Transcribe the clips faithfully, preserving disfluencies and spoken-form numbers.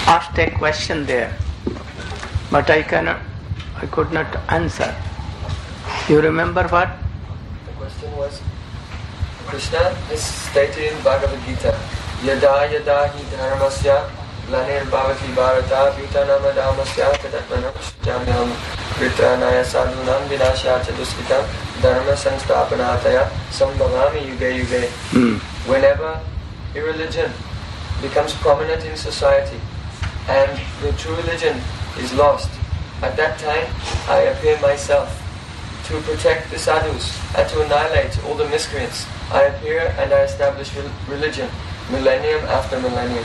asked a question there, but I cannot, I could not answer. You remember what? The question was, Krishna has stated in Bhagavad Gita, Yada yada hi dharmasya glanir bhavati bharata bhutanam adhamasya tadatmanam jamyam kritranaya sadhunam vinashya chaduskitam dharma sanstapanataya sambhavami yuge yuge. Mm. Whenever irreligion becomes prominent in society and the true religion is lost, at that time I appear myself to protect the sadhus and to annihilate all the miscreants. I appear and I establish religion, millennium after millennium.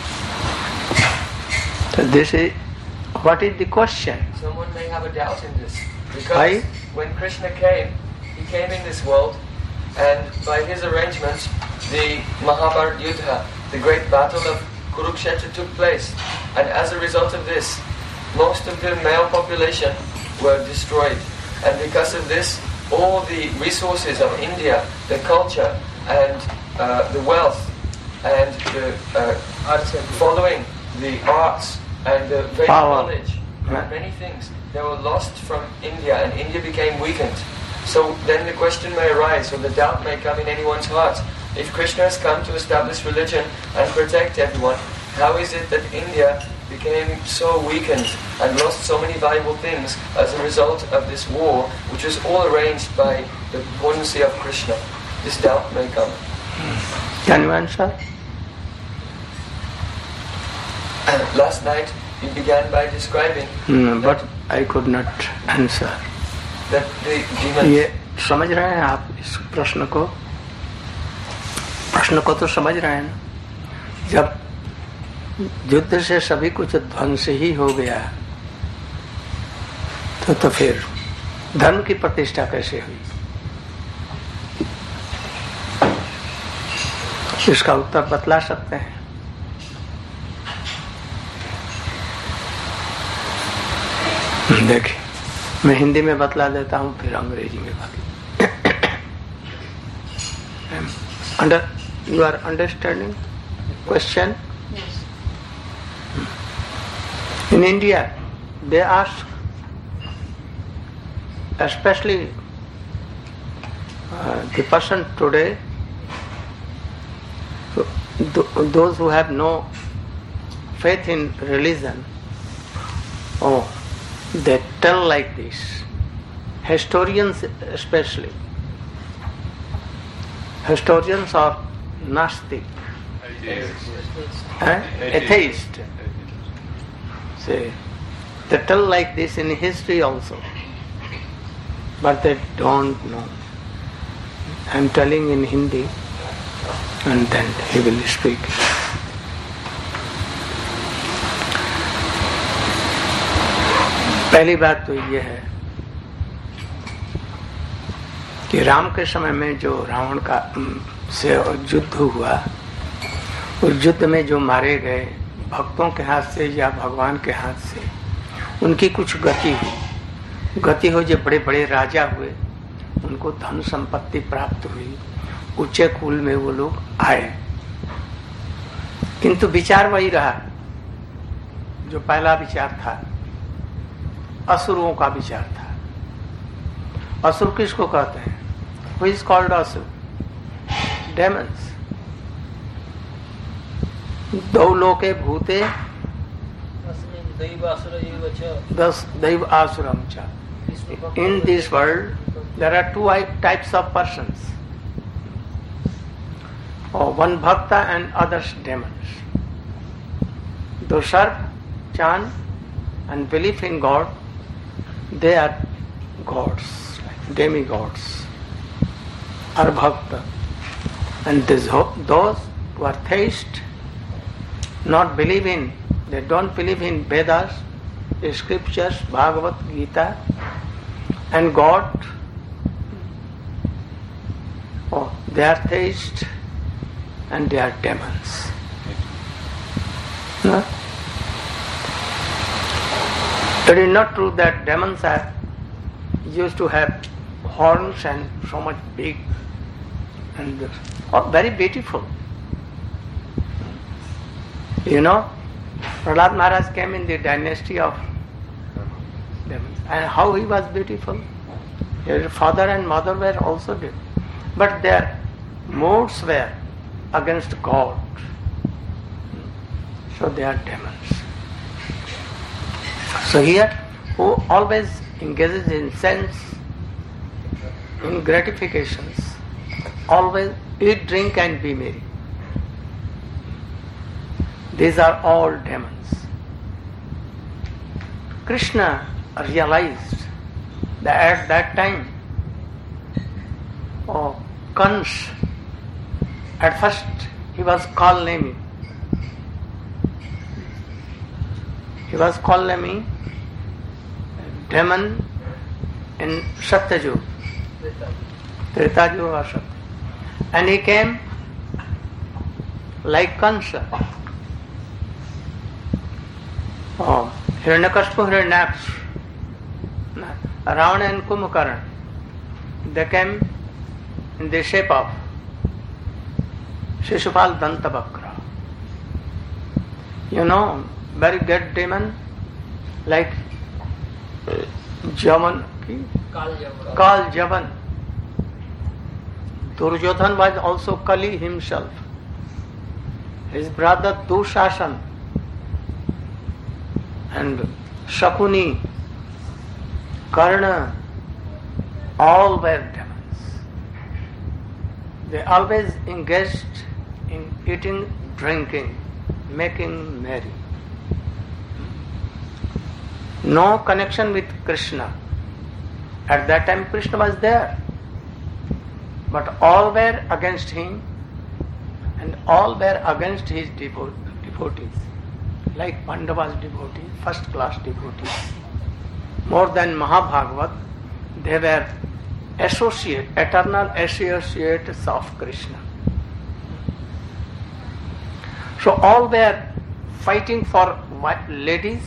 So this is, what is the question? Someone may have a doubt in this, because Why? when Krishna came, he came in this world, and by his arrangements, the Mahabharata Yuddha, the great battle of Kurukshetra took place, and as a result of this, most of the male population were destroyed. And because of this, all the resources of India, the culture and uh, the wealth and the uh, following the arts and the Vedic Power. knowledge and many things, they were lost from India, and India became weakened. So then the question may arise, or the doubt may come in anyone's heart, if Krishna has come to establish religion and protect everyone, how is it that India became so weakened and lost so many valuable things as a result of this war, which was all arranged by the potency of Krishna? This doubt may come. Can you answer? Last night you began by describing Mm, that, but I could not answer. that the demons... ये समझ रहे हैं आप इस प्रश्न को? प्रश्न को तो समझ रहे हैं ना? जब युद्ध से सभी कुछ ध्वंस ही हो गया तो तो फिर धर्म की प्रतिष्ठा कैसे हुई? इसका उत्तर बतला सकते हैं? देखिए, मैं हिंदी में बतला देता हूं, फिर अंग्रेजी में बतला. Under you are understanding question? In India, they ask, especially uh, the person today, th- those who have no faith in religion, oh, they tell like this. Historians especially. Historians are Gnostic. Eh? Atheist. Say, they tell like this in history also, but they don't know. I'm telling in Hindi, and then he will speak. पहली बात तो ये है कि राम के समय में जो रावण का से युद्ध हुआ, उस युद्ध में जो मारे गए भक्तों के हाथ से या भगवान के हाथ से, उनकी कुछ गति हुई. गति हो जो बड़े बड़े राजा हुए, उनको धन संपत्ति प्राप्त हुई, ऊंचे कुल में वो लोग आए, किंतु विचार वही रहा जो पहला विचार था, असुरों का विचार था. असुर किसको कहते हैं? Who is called असुर? Demons. दो लोके भूते दस दैव आसुरम च. In this world there are two types of persons, oh, one bhakta and others demons. Those serve, chant and believe in God, they are gods, demigods, or bhakta. And this, those who are theists, not believe in, they don't believe in Vedas, scriptures, Bhagavad Gita, and God. Oh, they are theists and they are demons. No? It is not true that demons are used to have horns and so much big and oh, very beautiful. You know, Prahlad Maharaj came in the dynasty of demons. And how he was beautiful. His father and mother were also good. But their modes were against God. So they are demons. So here, who always engages in sense, in gratifications, always eat, drink and be merry. These are all demons. Krishna realized that at that time, oh, Kans, at first he was called naming. He was called naming demon in Satyajug. Tretayug or Satya. And he came like Kansa. Oh, Hiranyakashipu, Hiranyaksha, Ravana and Kumbhakarna, they came in the shape of Shishupal Dantabhakra. You know, very great demon like Javan, Kal Javan. Duryodhan was also Kali himself. His brother Dushasan and Shakuni, Karna, all were demons. They always engaged in eating, drinking, making merry. No connection with Krishna. At that time Krishna was there. But all were against him and all were against his devo- devotees. Like Pandava's devotees, first class devotees. More than Mahabhagavat, they were associate, eternal associates of Krishna. So all were fighting for ladies,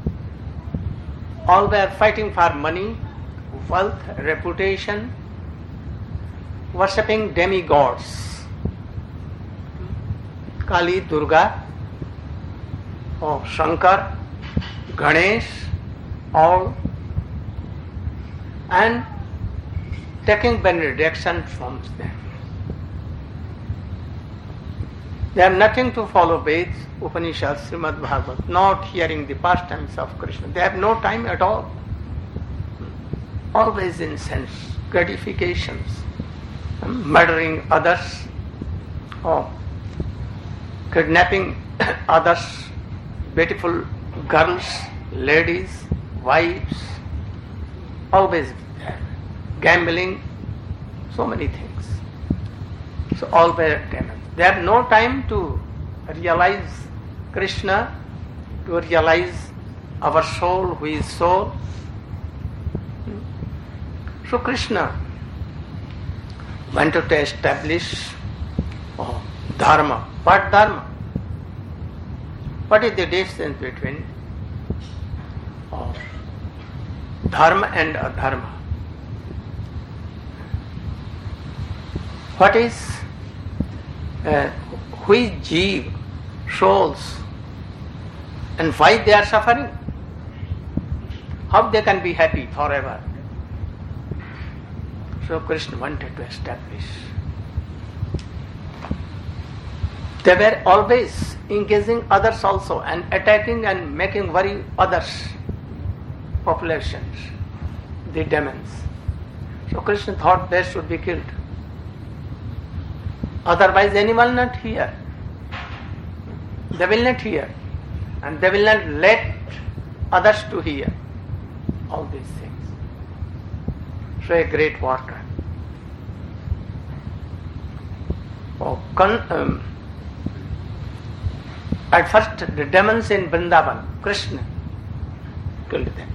all were fighting for money, wealth, reputation, worshipping demigods. Kali, Durga, oh, Shankar, Ganesh, all, and taking benediction from them. They have nothing to follow Veds, Upanishads, Srimad Bhagavad, not hearing the pastimes of Krishna. They have no time at all. Always in sense, gratifications, murdering others, or kidnapping others, beautiful girls, ladies, wives, always there. Gambling, so many things. So all were demons. They have no time to realize Krishna, to realize our soul, who is soul. So Krishna wanted to establish oh, dharma. What dharma? What is the difference between oh, dharma and adharma? What is uh, who is jeev, souls, and why they are suffering? How they can be happy forever? So Krishna wanted to establish. They were always engaging others also and attacking and making worry others, populations, the demons. So Krishna thought they should be killed. Otherwise anyone will not hear. They will not hear. And they will not let others to hear all these things. So a great worker. Oh, con, um, at first the demons in Vrindavan, Krishna killed them.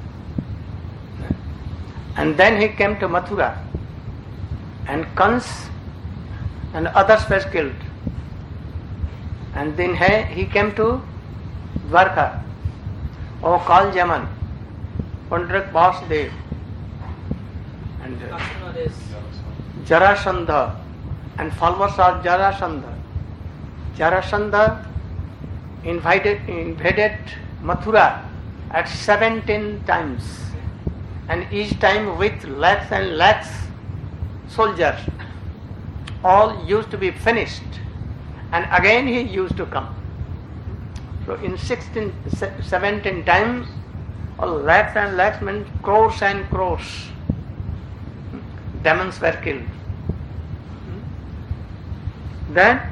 And then he came to Mathura and Kans and others were killed. And then he came to Dwarka. Oh, Kal Jaman, Pandrak Vasudev, and Jarasandha, and followers of Jarasandha. Jarasandha invited, invaded Mathura at seventeen times, and each time with lakhs and lakhs soldiers. All used to be finished, and again he used to come. So in sixteen, seventeen times, all lakhs and lakhs means crores and crores. Demons were killed. Then,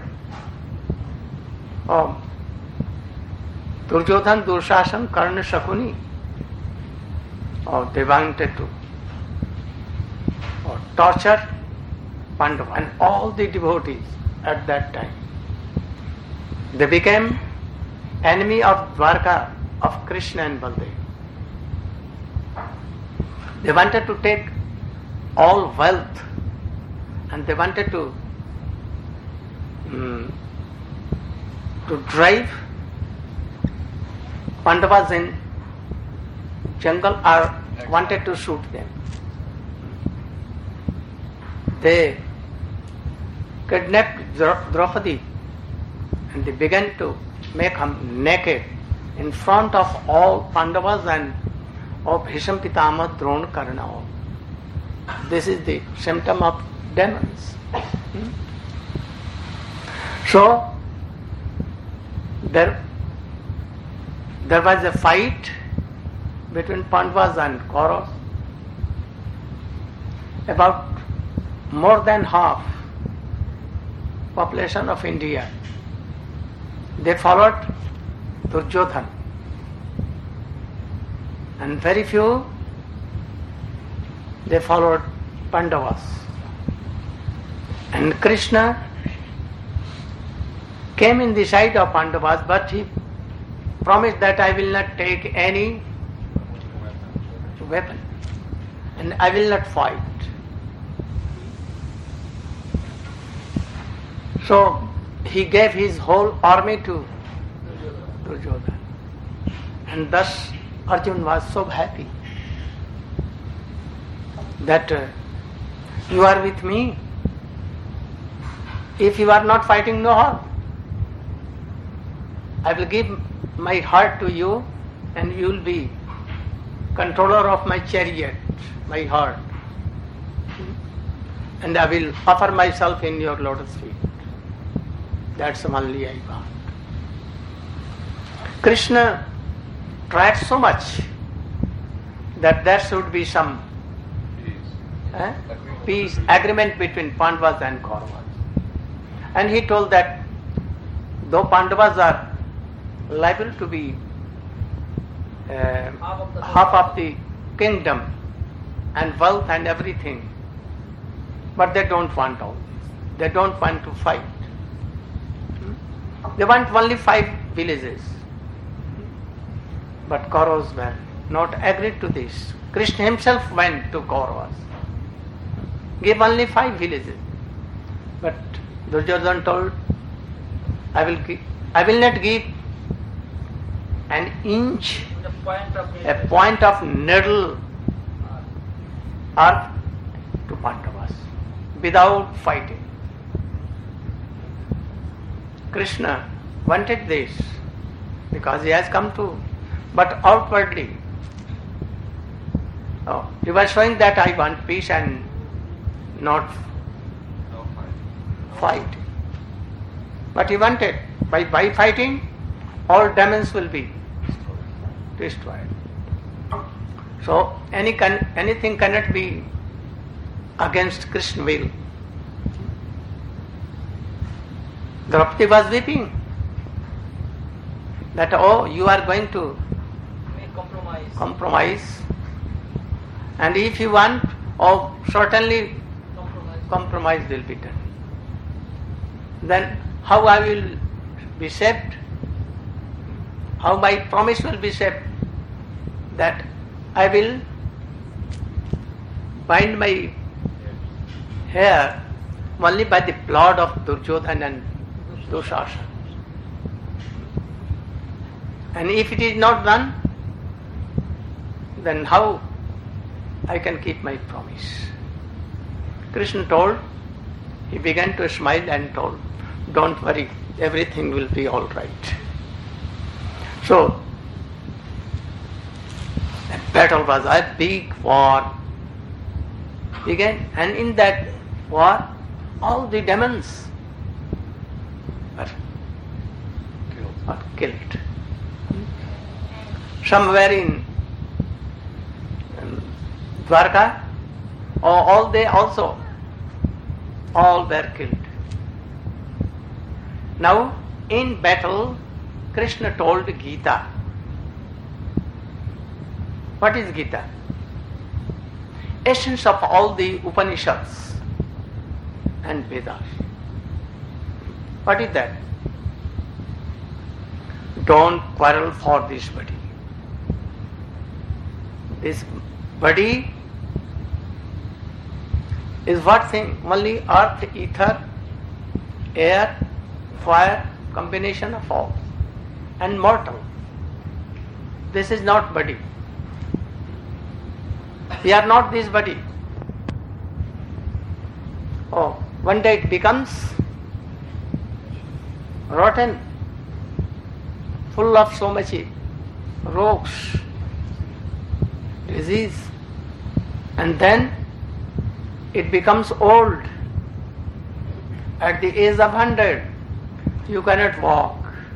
oh, Duryodhan, Durshasan, Karna, Shakuni, oh, they wanted to oh, torture Pandava and all the devotees at that time. They became enemy of Dwarka, of Krishna and Baldev. They wanted to take all wealth, and they wanted to um, to drive Pandavas in jungle, or wanted to shoot them. They kidnapped Draupadi and they began to make her naked in front of all Pandavas and of Bhishma, Pitama, Drona, Karna. This is the symptom of demons. Hmm? So, there, there was a fight between Pandavas and Kauravas. About more than half population of India, they followed Duryodhan, and very few they followed Pandavas. And Krishna came in the side of Pandavas, but he promised that I will not take any weapon and I will not fight. So he gave his whole army to Duryodhan, and thus Arjuna was so happy that uh, you are with me. If you are not fighting, no harm. I will give my heart to you, and you will be controller of my chariot, my heart, and I will offer myself in your lotus feet. That's only I want. Krishna tried so much that there should be some eh, peace, agreement between Pandavas and Kauravas. And he told that though Pandavas are liable to be uh, half, of half of the kingdom and wealth and everything, but they don't want all this. They don't want to fight. They want only five villages. But Kauravas were not agreed to this. Krishna himself went to Kauravas, gave only five villages. But Duryodhana told, I will give, I will not give an inch, a point of needle earth to Pandavas without fighting. Krishna wanted this because he has come to, but outwardly oh, he was showing that I want peace and not No fight. fight. But he wanted, by, by fighting, all demons will be destroyed. So any can, anything cannot be against Krishna's will. Draupadi was weeping that, oh, you are going to compromise. compromise, and if you want, oh, certainly Compromise. compromise will be done. Then how I will be saved? How my promise will be saved? That I will bind my hair only by the blood of Duryodhana and Dushasana. And if it is not done, then how I can keep my promise? Krishna told, he began to smile and told, don't worry, everything will be all right. So, the battle was a big war began, and in that war, all the demons were killed. Were killed. Somewhere in um, Dwarka, or all they also, all were killed. Now, in battle, Krishna told Gita. What is Gita? Essence of all the Upanishads and Vedas. What is that? Don't quarrel for this body. This body is what thing? Only earth, ether, air, fire, combination of all, and mortal. This is not body. We are not this body. Oh, one day it becomes rotten, full of so much rogues, disease, and then it becomes old. At the age of hundred, you cannot walk.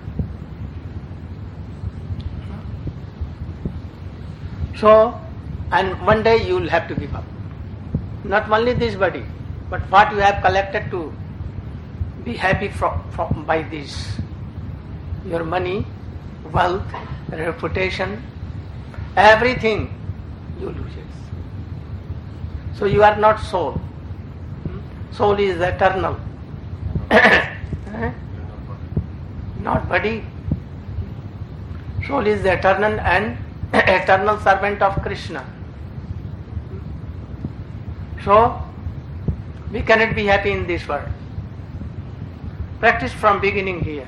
So, and one day you will have to give up. Not only this body, but what you have collected to be happy from, from by this. Your money, wealth, reputation, everything you lose it. So you are not soul. Soul is eternal. Not body. Soul is the eternal and eternal servant of Krishna. So, we cannot be happy in this world. Practice from beginning here.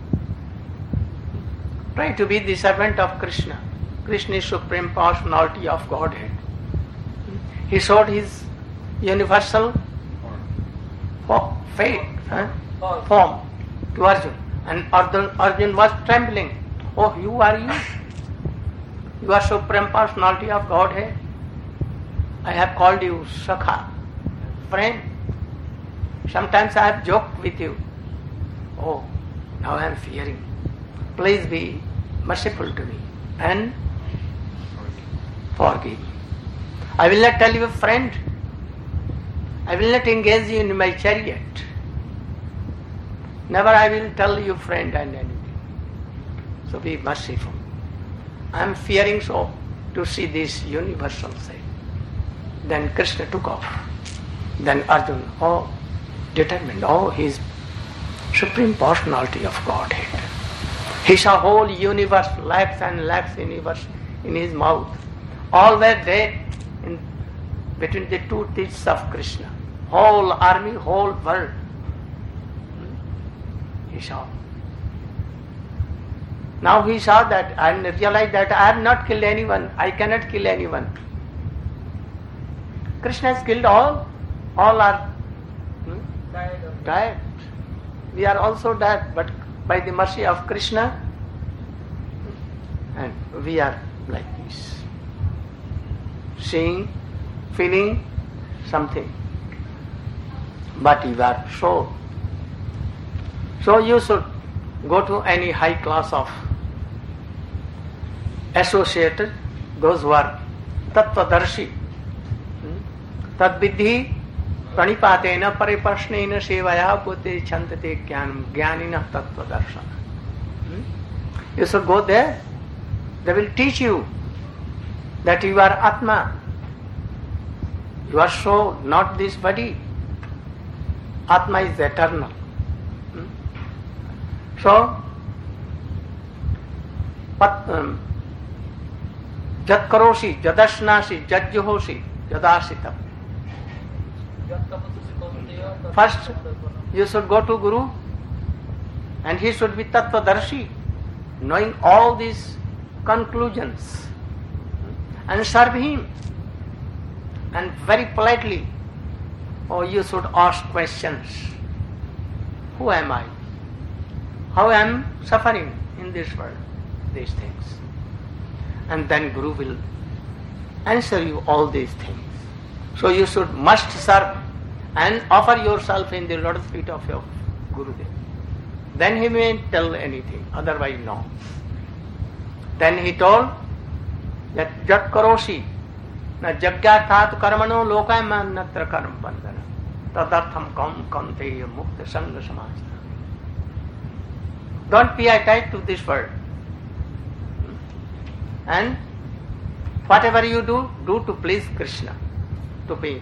Try to be the servant of Krishna. Krishna is Supreme Personality of Godhead. He showed his universal form, fate, huh? form to Arjuna. And Arjuna, Arjuna was trembling. Oh, you are you? You are Supreme Personality of Godhead. I have called you Sakha, friend. Sometimes I have joked with you. Oh, now I am fearing. Please be merciful to me and forgive me. I will not tell you friend. I will not engage you in my chariot. Never I will tell you friend and enemy. So be merciful. I am fearing so to see this universal thing. Then Krishna took off. Then Arjuna, oh, determined, oh, he is Supreme Personality of Godhead. He saw whole universe, lakhs and lakhs universe in his mouth. All were dead in between the two teeth of Krishna. Whole army, whole world. He saw. Now he saw that and realized that I have not killed anyone. I cannot kill anyone. Krishna has killed all. All are hmm, died. We are also dead, but by the mercy of Krishna, and we are like this. Seeing, feeling something. But you are so. So you should go to any high class of associated, those who are tattvadarshi. Tad vidhi pranipatena pariprashnena sevaya putte chantate jnanam jnanina tattvadarshana. You should go there. They will teach you that you are Atma. You are soul, not this body. Atma is eternal. So, pat, um, jat karoshi, jadashnasi, jajjuhoshi, jadasitam. First, you should go to Guru and he should be Tattvadarshi, knowing all these conclusions, and serve him. And very politely, oh, you should ask questions. Who am I? How I am suffering in this world? these things. And then Guru will answer you all these things. So you should must serve and offer yourself in the lotus feet of your Gurudev. Then he may tell anything, otherwise no. Then he told that Jat Karoshi, na Jagya Tat Karmano Lokayam Natra Karm Bandana Tadartham Kam Kante Mukta Sangha Samajna. Don't be attached to this world. And whatever you do, do to please Krishna, to be.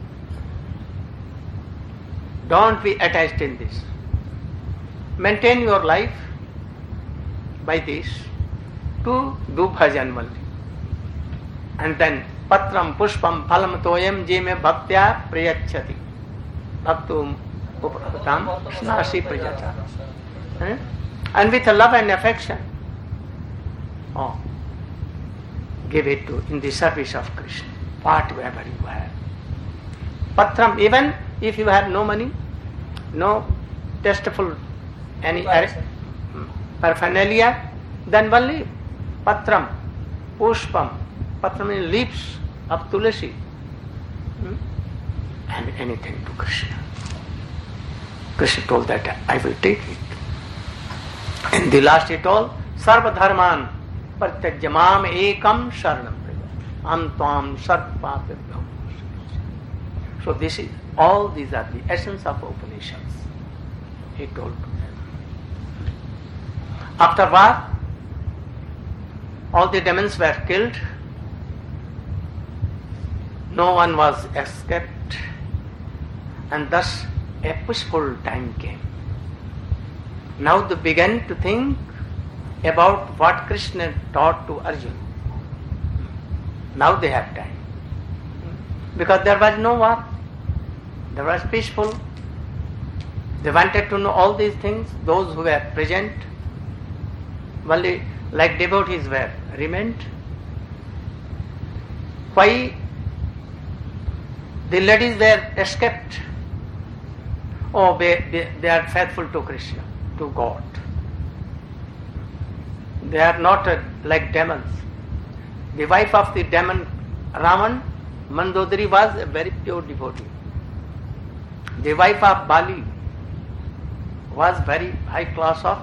Don't be attached in this. Maintain your life by this to do bhajan only. And then patram pushpam phalam toyam je me bhaktya priyachati. Bhaktum upratam snasi priyata. Eh? And with love and affection, oh, give it to in the service of Krishna, whatever you have. Patram, even if you have no money, no tasteful any paraphernalia, then only patram, pushpam, patram means leaves of tulasi, hmm? and anything to Krishna. Krishna told that I will take it. In the last he told, Sarva Dharman Pratyajamam Ekam Sharanam Am Tvam Sarva Papyabhyam. So this is, all these are the essence of Upanishads. He told to them. After what? All the demons were killed. No one was escaped. And thus a peaceful time came. Now they began to think about what Krishna taught to Arjuna. Now they have time. Because there was no war. There was peaceful. They wanted to know all these things. Those who were present, only like devotees were, remained. Why the ladies were escaped? Oh, they, they, they are faithful to Krishna, to God. They are not uh, like demons. The wife of the demon Raman, Mandodari, was a very pure devotee. The wife of Bali was very high class of.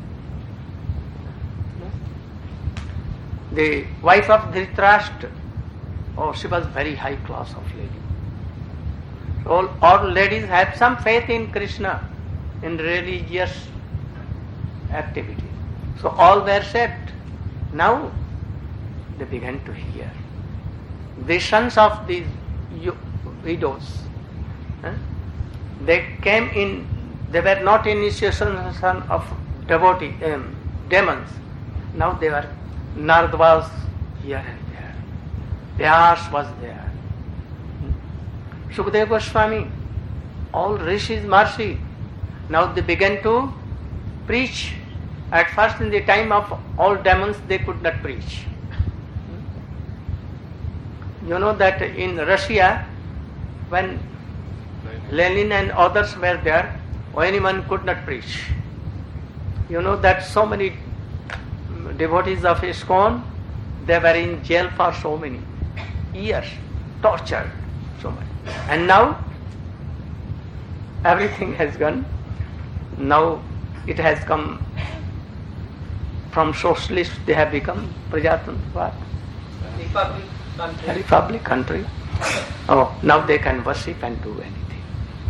The wife of Dhritarashtra, oh, she was very high class of lady. So all, all ladies have some faith in Krishna, in religious activity. So all were saved. Now they began to hear. The sons of these widows, eh? they came in, they were not initiation of devotee, um, demons. Now they were, Narad was here and there. Vyas was there. Sukadeva Goswami, all rishis, Maharishi. Now they began to preach. At first, in the time of all demons, they could not preach. You know that in Russia, when Lenin and others were there, anyone could not preach. You know that so many devotees of ISKCON, they were in jail for so many years, tortured so much. And now, everything has gone. Now, it has come from socialist, they have become Prajatantra. Republic country. Republic country. Oh, now they can worship and do anything.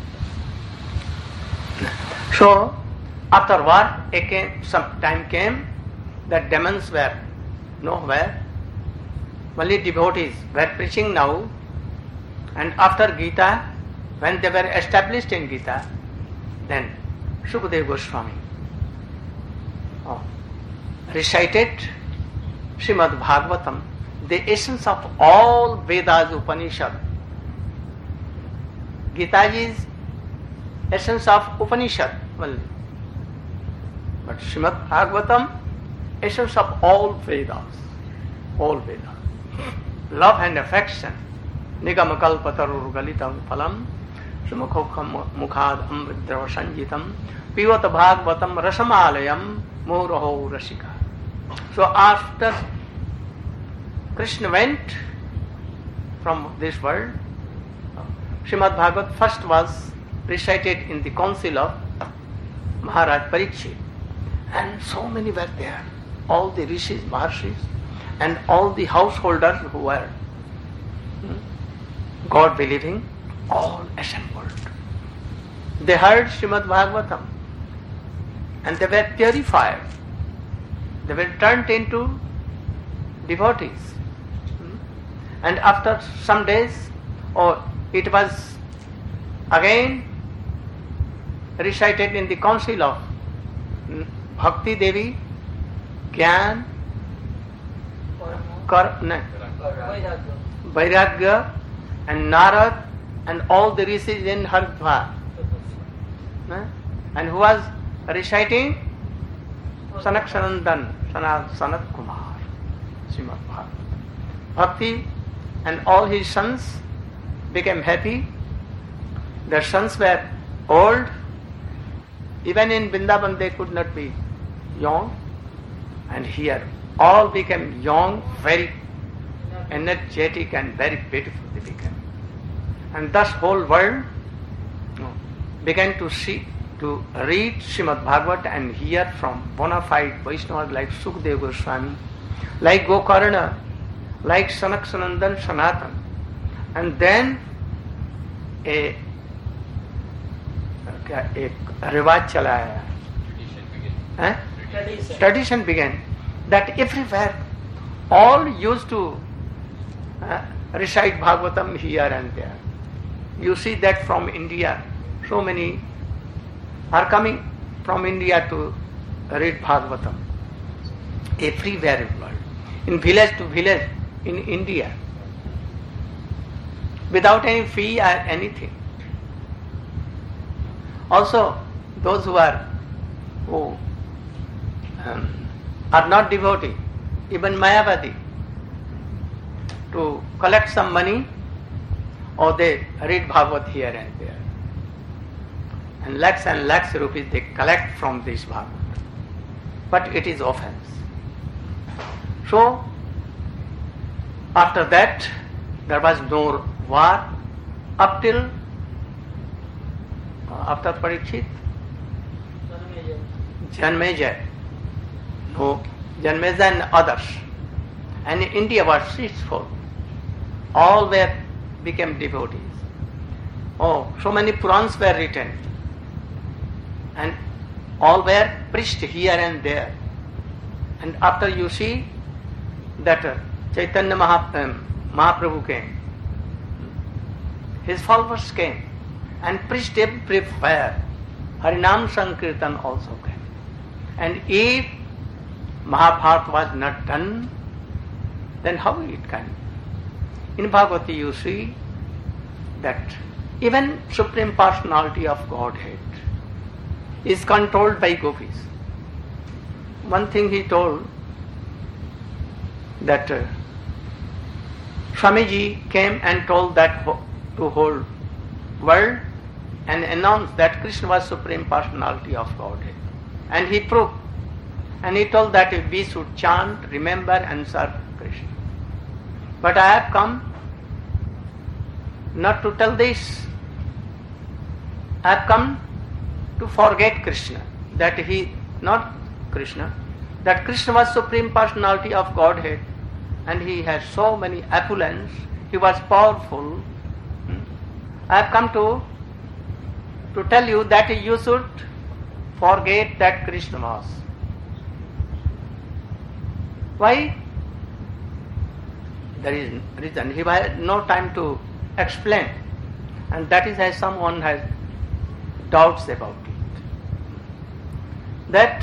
So, after war, came, some time came that demons were nowhere. Only devotees were preaching now. And after Gita, when they were established in Gita, then Sukadeva Goswami oh, recited Srimad Bhagavatam, the essence of all Vedas, Upanishad. Gita is essence of Upanishad only. But Srimad Bhagavatam, essence of all Vedas. All Vedas. Love and affection. Nigam kalpatarur galitam phalam sumukhokam mukhad amridrava sanjitam pivat bhagavatam rasamalayam muraho rasika. So after Krishna went from this world, Srimad Bhagavat first was recited in the council of Maharaj Parikshit, and so many were there, all the rishis, maharshis, and all the householders who were God believing, all assembled. They heard Srimad Bhagavatam and they were purified. They were turned into devotees. And after some days, or it was again recited in the council of Bhakti Devi, Gyan, Kar, no, Vairagya, and Narad, and all the rishis in Haridwar. And who was reciting? Sanak Sanandan, Sanat, Sanat Kumar, Srimad Bhagavatam. Bhakti and all his sons became happy. Their sons were old. Even in Vrindavan they could not be young. And here all became young, very energetic and very beautiful they became. And thus whole world began to see, to read Srimad Bhagavat and hear from bona fide Vaishnavas like Sukadeva Goswami, like Gokarna, like Sanak Sanandan Sanatan. And then a, a, a rivaj chala aaya. Eh? Tradition. Tradition began that everywhere all used to uh, recite Bhagavatam here and there. You see that from India, so many are coming from India to read Bhagavatam. Everywhere in the world, in village to village in India, without any fee or anything. Also, those who are who um, are not devotee, even Mayavadi, to collect some money, or they read Bhagavat here and there. And lakhs and lakhs rupees they collect from this Bhagavat. But it is offense. So, after that, there was no war up till uh, after Parikshit, Janmeja, no, Janmeja and others. And India was peaceful. All were became devotees. Oh, so many Purans were written. And all were preached here and there. And after you see that uh, Chaitanya Mahap- um, Mahaprabhu came, his followers came and preached everywhere. Harinam Sankirtan also came. And if Mahabharata was not done, then how it can? In Bhagavati you see that even Supreme Personality of Godhead is controlled by gopis. One thing he told, that uh, Swamiji came and told that ho- to whole world and announced that Krishna was Supreme Personality of Godhead. And he proved. And he told that if we should chant, remember and serve Krishna. But I have come not to tell this. I have come to forget Krishna. That he, not Krishna, that Krishna was Supreme Personality of Godhead and he has so many opulence, he was powerful. I have come to, to tell you that you should forget that Krishna was. Why? There is reason. He had no time to explain. And that is why someone has doubts about it. That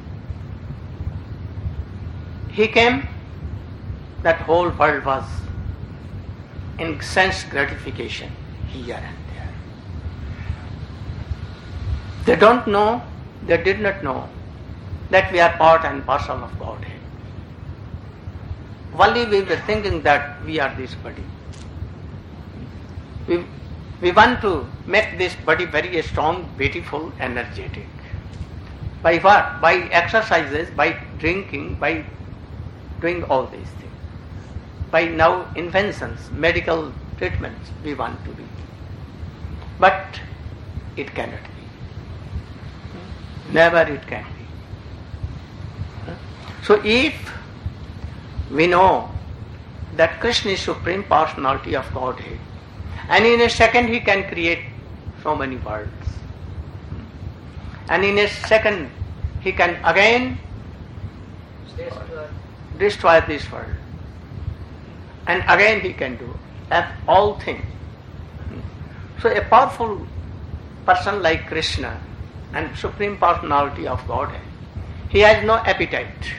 he came, that whole world was in sense gratification here and there. They don't know, they did not know that we are part and parcel of Godhead. Only we were thinking that we are this body. We, we want to make this body very strong, beautiful, energetic. By what? By exercises, by drinking, by doing all these things. By now inventions, medical treatments we want to do. But it cannot be. Never it can be. So if we know that Krishna is Supreme Personality of Godhead, and in a second he can create so many worlds, and in a second he can again destroy this world, and again he can do all things. So a powerful person like Krishna and Supreme Personality of Godhead, he has no appetite.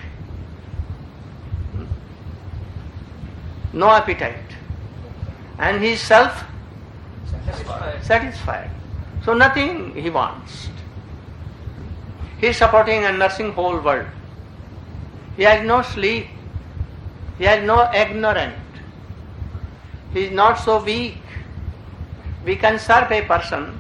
No appetite. And he is self Satisfied. satisfied. So nothing he wants. He is supporting and nursing whole world. He has no sleep. He has no ignorant. He is not so weak. We can serve a person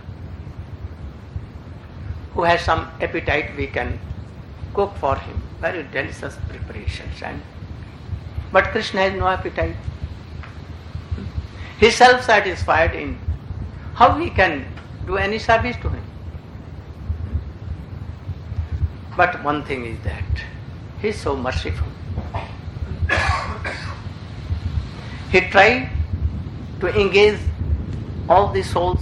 who has some appetite, we can cook for him very delicious preparations. And but Krishna has no appetite. He is self-satisfied in how we can do any service to him. But one thing is that he is so merciful. He tried to engage all the souls.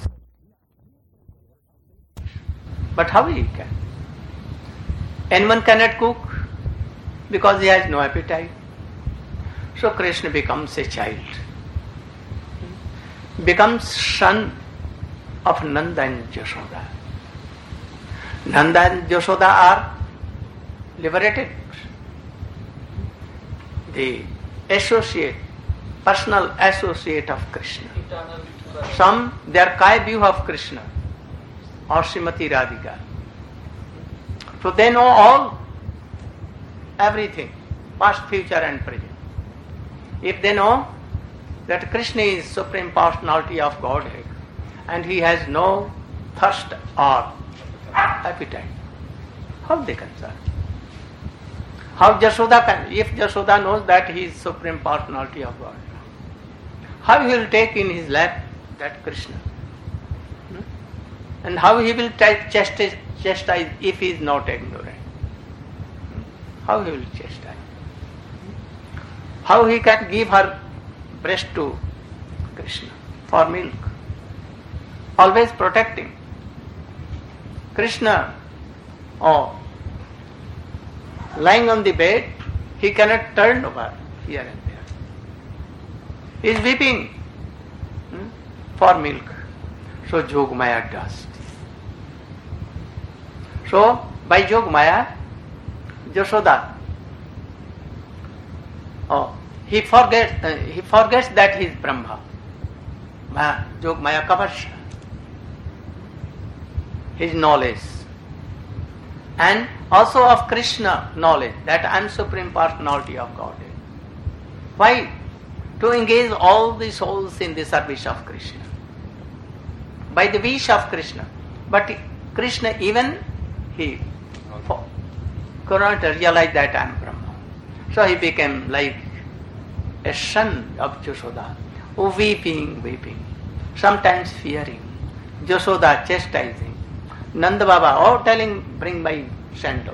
But how he can? Anyone cannot cook because he has no appetite. So Krishna becomes a child, becomes son of Nanda and Yashoda. Nanda and Yashoda are liberated. The associate, personal associate of Krishna. Some, they are Kaya Vyuha of Krishna or Srimati Radhika. So they know all, everything, past, future and present. If they know that Krishna is Supreme Personality of Godhead and he has no thirst or appetite, how they can serve? How Yashoda can, if Yashoda knows that he is Supreme Personality of God, how he will take in his lap that Krishna? Hmm? And how he will chastise, chastise if he is not ignorant? Hmm? How he will chastise? How he can give her breast to Krishna for milk? Always protecting. Krishna, oh, lying on the bed, he cannot turn over here and there. He is weeping hmm, for milk. So Jogmaya does. So by Jogmaya, Yashoda, oh, he forgets uh, he forgets that he is Brahma. Maya, Jogmaya covers his knowledge. And also of Krishna knowledge that I am Supreme Personality of Godhead. Why? To engage all the souls in the service of Krishna. By the wish of Krishna. But Krishna even he could not realize that I am Brahma. So he became like a son of Yashoda, weeping, weeping, sometimes fearing. Yashoda chastising. Nanda Baba, oh, telling, bring my sandal.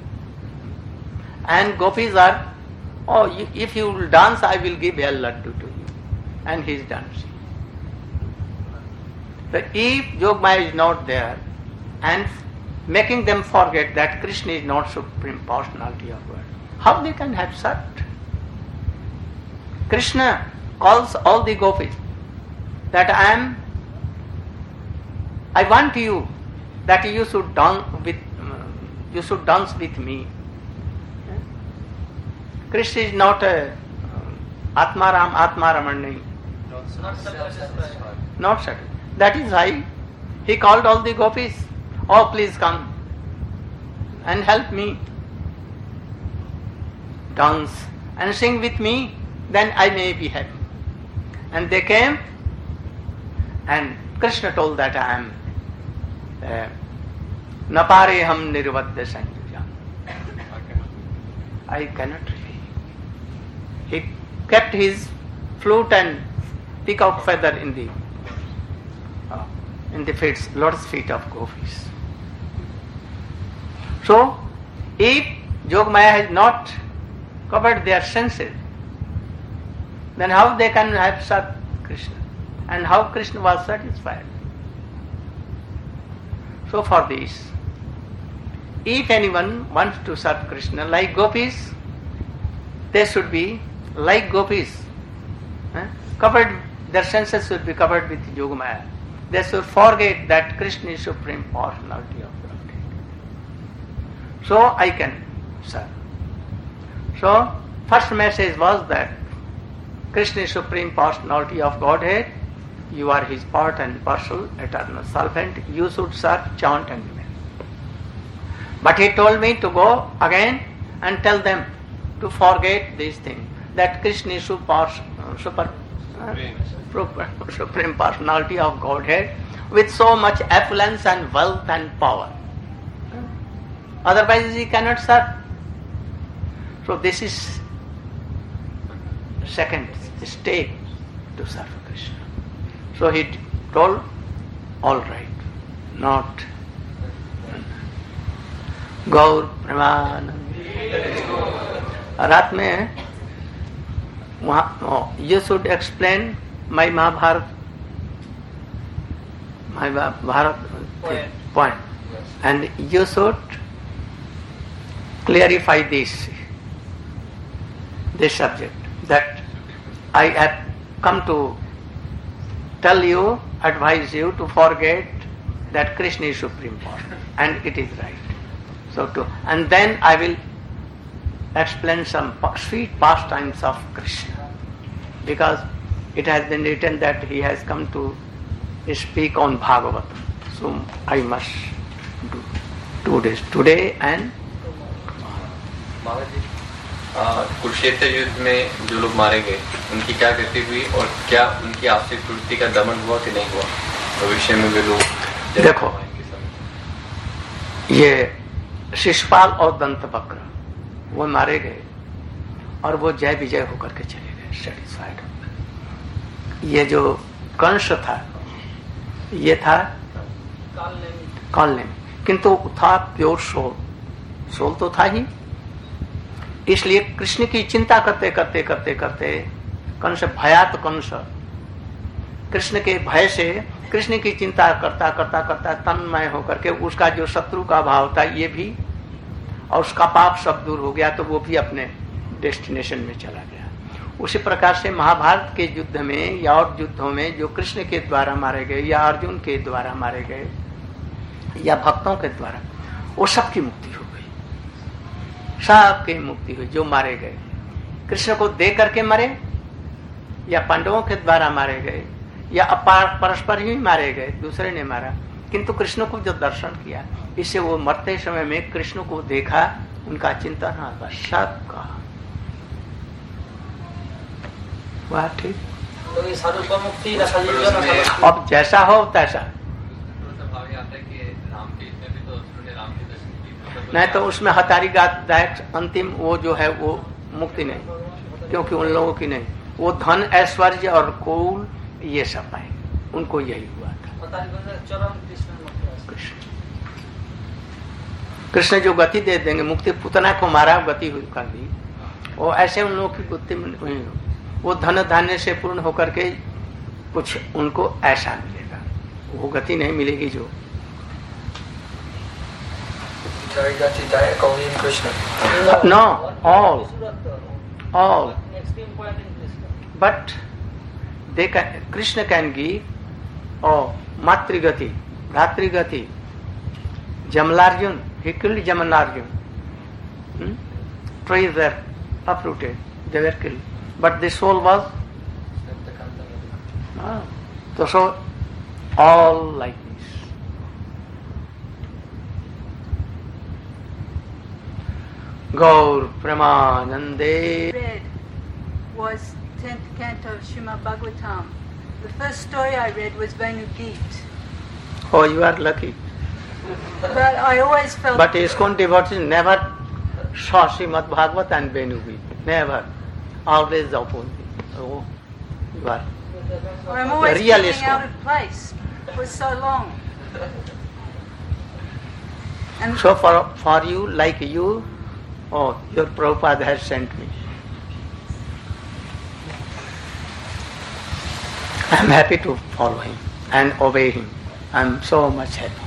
And gopis are, oh, if you will dance, I will give a laddu to you. And he is dancing. So if Jogmaya is not there, and making them forget that Krishna is not Supreme Personality of God, how they can have served? Krishna calls all the gopis that I am, I want you that you should dance with, uh, you should dance with me. Krishna is not a uh, Atmaram, Atmaraman, Not satisfied. not certain. That is why he called all the gopis, oh please come and help me dance and sing with me, then I may be happy. And they came, and Krishna told that I am uh, Napare ham nirvadya sanjay. I cannot really. He kept his flute and peacock feather in the uh, in the feet, lotus feet of gopis. So, if Yogamaya has not covered their senses, then how they can have served Krishna? And how Krishna was satisfied? So for this, if anyone wants to serve Krishna like gopis, they should be like gopis. Eh? Covered, their senses should be covered with Yogamaya. They should forget that Krishna is Supreme Personality of Godhead. So I can serve. So first message was that Krishna is Supreme Personality of Godhead. You are His part and parcel, eternal servant. You should serve, chant and remain. But He told me to go again and tell them to forget these things. That Krishna is super, super, uh, Supreme Personality of Godhead with so much affluence and wealth and power. Otherwise He cannot serve. So this is second step to serve Krishna. So he told, all right, not Gaur Premanand. रात में वहाँ you should explain my Mahabharata, my Bharat point, point. And you should clarify this this subject, that I have come to tell you, advise you to forget that Krishna is Supreme Personality, and it is right. So to, and then I will explain some sweet pastimes of Krishna, because it has been written that he has come to speak on Bhagavatam. So I must do two days, today and महाराज कुरुक्षेत्र युद्ध में जो लोग मारे गए उनकी क्या गति हुई और क्या उनकी आपसी प्रवृत्ति का दमन हुआ कि नहीं हुआ भविष्य में वे लोग देखो ये शिशुपाल और दंतवक्र वो मारे गए और वो जय विजय होकर के चले गए सेटिस्फाइड। ये जो कंस था ये था कालनेमी, किंतु था प्योर सोल, सोल तो था ही। इसलिए कृष्ण की चिंता करते करते करते करते कंस भयात कंस, कृष्ण के भय से कृष्ण की चिंता करता करता करता तन्मय होकर के उसका जो शत्रु का भाव था ये भी और उसका पाप सब दूर हो गया, तो वो भी अपने डेस्टिनेशन में चला गया। उसी प्रकार से महाभारत के युद्ध में या और युद्धों में जो कृष्ण के द्वारा मारे गए या अर्जुन के द्वारा मारे गए या भक्तों के द्वारा, वो सबकी मुक्ति हो गई, सबकी मुक्ति हुई। जो मारे गए कृष्ण को दे करके मरे या पांडवों के द्वारा मारे गए या अपार परस्पर ही मारे गए, दूसरे ने मारा, किंतु कृष्ण को जो दर्शन किया इससे वो मरते समय में कृष्ण को देखा, उनका चिंतन हुआ सबका वह ठीक। अब जैसा हो तैसा, नहीं तो उसमें हतारी गायक अंतिम वो जो है वो मुक्ति नहीं, क्योंकि उन लोगों की नहीं, वो धन ऐश्वर्य और कुल ये सब पाए, उनको यही हुआ था। कृष्ण कृष्ण जो गति दे देंगे, मुक्ति पुतना को मारा गति हुई कर दी, वो ऐसे उन लोगों की गति हुई, वो धन धान्य से पूर्ण होकर के कुछ उनको ऐसा मिलेगा, वो गति नहीं मिलेगी जो no, all, all, but they can, Krishna can give oh Matrigati, Bhatrigati, Jamalarjun, he killed Jamalarjun. Hmm? Trees were uprooted, they were killed, but the soul was ah, so, so all like this. Gaur Premanande. Read was tenth canto of Srimad Bhagavatam. The first story I read was Venugit. Oh, you are lucky. But I always felt. But ISKCON devotees never saw Srimad Bhagavad and Venu weep. Never. Always the opposite. Oh, you are Or I'm always real feeling ISKCON. out of place for so long. And So for, for you, like you, oh, your Prabhupada has sent me. I am happy to follow him and obey him. I am so much happy.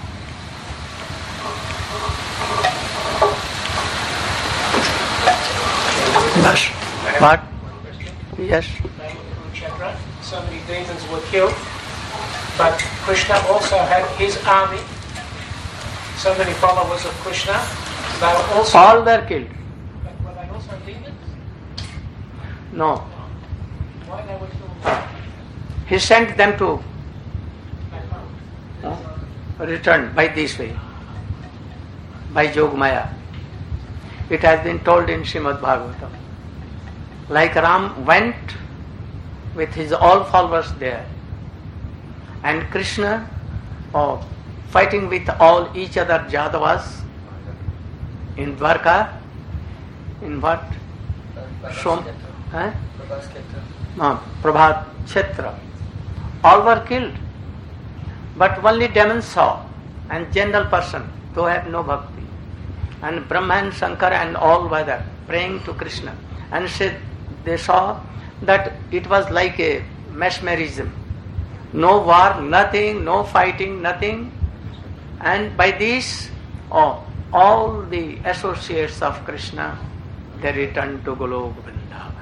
Yes. What? Yes. Kurukshetra, so many demons were killed, but Krishna also had his army, so many followers of Krishna. They were also, All were killed. but were they also demons? No. Why they were killed? He sent them to Back home. uh, return by this way, by Yogamaya. It has been told in Srimad Bhagavatam. Like Ram went with his all followers there, and Krishna oh, fighting with all each other Jadavas in Dwarka, in what? Shom, eh? No, Prabhat Kshetra. All were killed, but only demons saw, and general person, who have no bhakti. And Brahma and Shankara and all were there praying to Krishna, and said they saw that it was like a mesmerism. No war, nothing, no fighting, nothing. And by this, oh, all the associates of Krishna, they returned to Golok Vrindavan.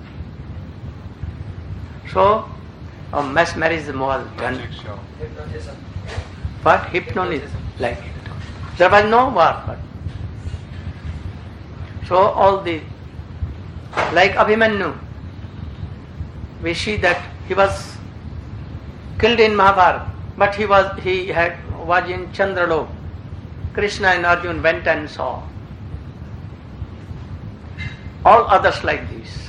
So, a mesmerism was done. Hypnotism. But hypnotism, like it. There was no war. But so all the, like Abhimanyu, we see that he was killed in Mahabharata, but he was he had was in Chandralok. Krishna and Arjuna went and saw. All others like this.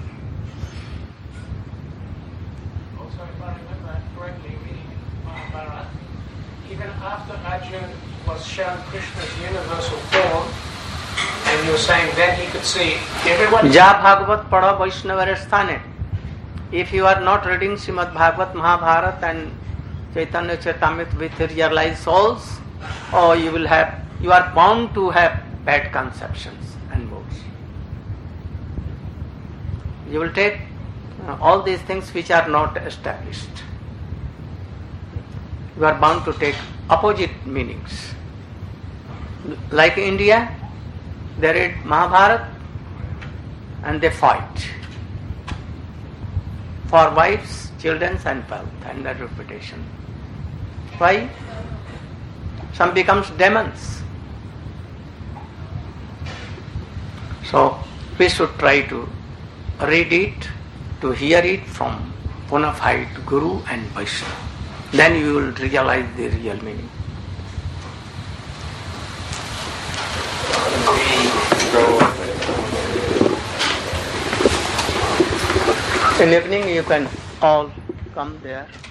Also, if I remember correctly, reading Mahabharata, even after Arjuna was shown Krishna's universal form, and you were saying then he could see everyone. Ja Bhagavat Pada Vaishnava Sthane. If you are not reading Srimad Bhagavat Mahabharata and Chaitanya Charitamrita with realized souls, or you will have, you are bound to have bad conceptions and moods. You will take uh, all these things which are not established. You are bound to take opposite meanings. Like India, they read Mahabharata and they fight for wives, children and wealth and their reputation. Why? Some becomes demons. So we should try to read it, to hear it from bona fide Guru and Vaishnava. Then you will realize the real meaning. In evening you can all come there.